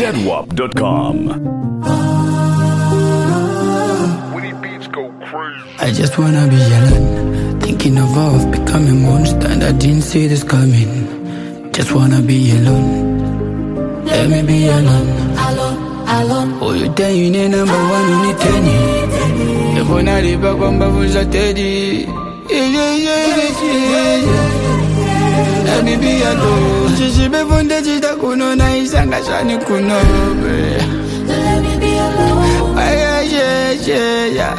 ZWAP.com. I just wanna be alone, thinking of becoming monster, and I didn't see this coming. Just wanna be alone, let me be alone. Oh, you tell you need number one, you need 10. If we're not even going to teddy, let me be alone. She be funded, she don't know, nice and I shall not know. Let me be alone. Yeah.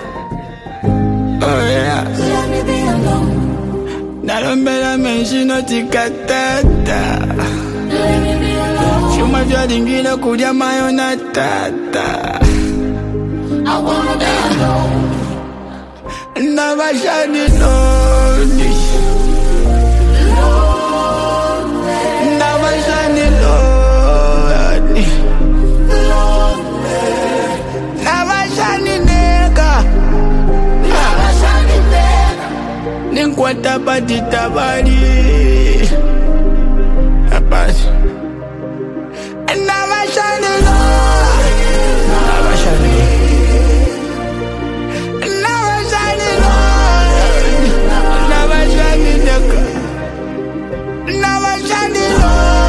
Oh yeah. Let me be alone. Narombela mention no tikatata. Let me be alone. Shuma vya dingine kudia mayo na tata. I wanna be alone. Never shine it lonely. Never shine it lonely. Never shine it nigga. Ninkwata patita bali Apas Never shine it on. Never shine it. Never shine it on. Never shine it on. Never shine it on.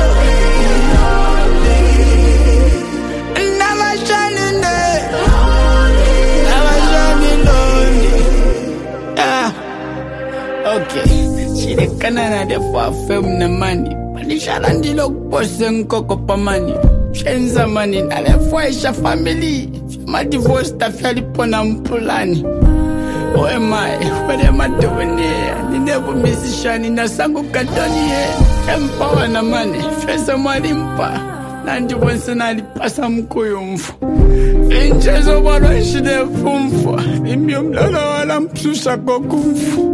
Never shine it on. Never shine it on. Yeah. Okay, she the canana de for film na money. Panishala ndilo kupose nkoko pa money. Shenza money na lefuesha family. My divorce tafyali pona mpulani. Oh am I? What am I doing here? Ni never musician na sangu katoni here. Empower na money. Fesa malimpa. Nandi wansa nalipasa mkuyo mfu. Inchezo wano shide fumfu. Imyo mlala wala mpsusha kokumfu.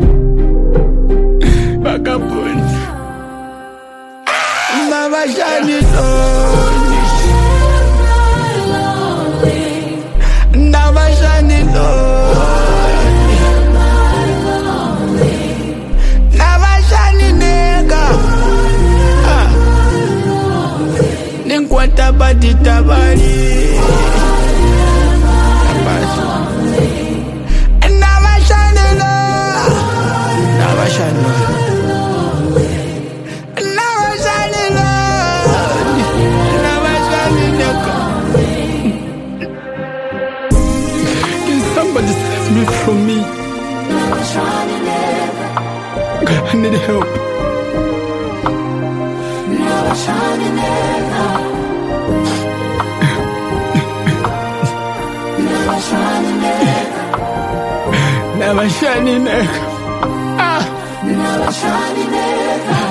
Vagabond. Never shine it lonely. Never shine it lonely. Never shine it nigga. Ninkwata patita bali. Never shine it lonely. Never shine it lonely. Somebody save me from me. I need help. Never shining ever. Never shining ever. Never shining ever. Never shining ever.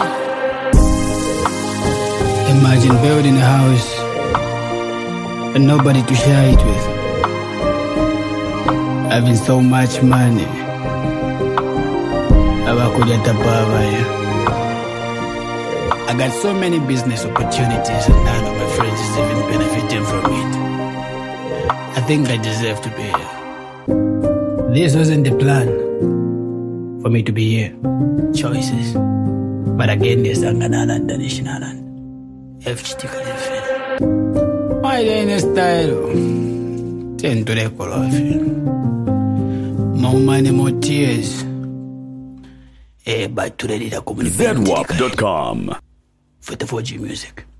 Imagine building a house and nobody to share it with. Having so much money, I got so many business opportunities and none of my friends is even benefiting from it. I think I deserve to be here. This wasn't the plan for me to be here. Choices. But again, there's Anganala and Danishinala. FGT Kalifin. Why then style? Tend to the color. More money, more tears. But today, ZWAP.com. For the 4G music.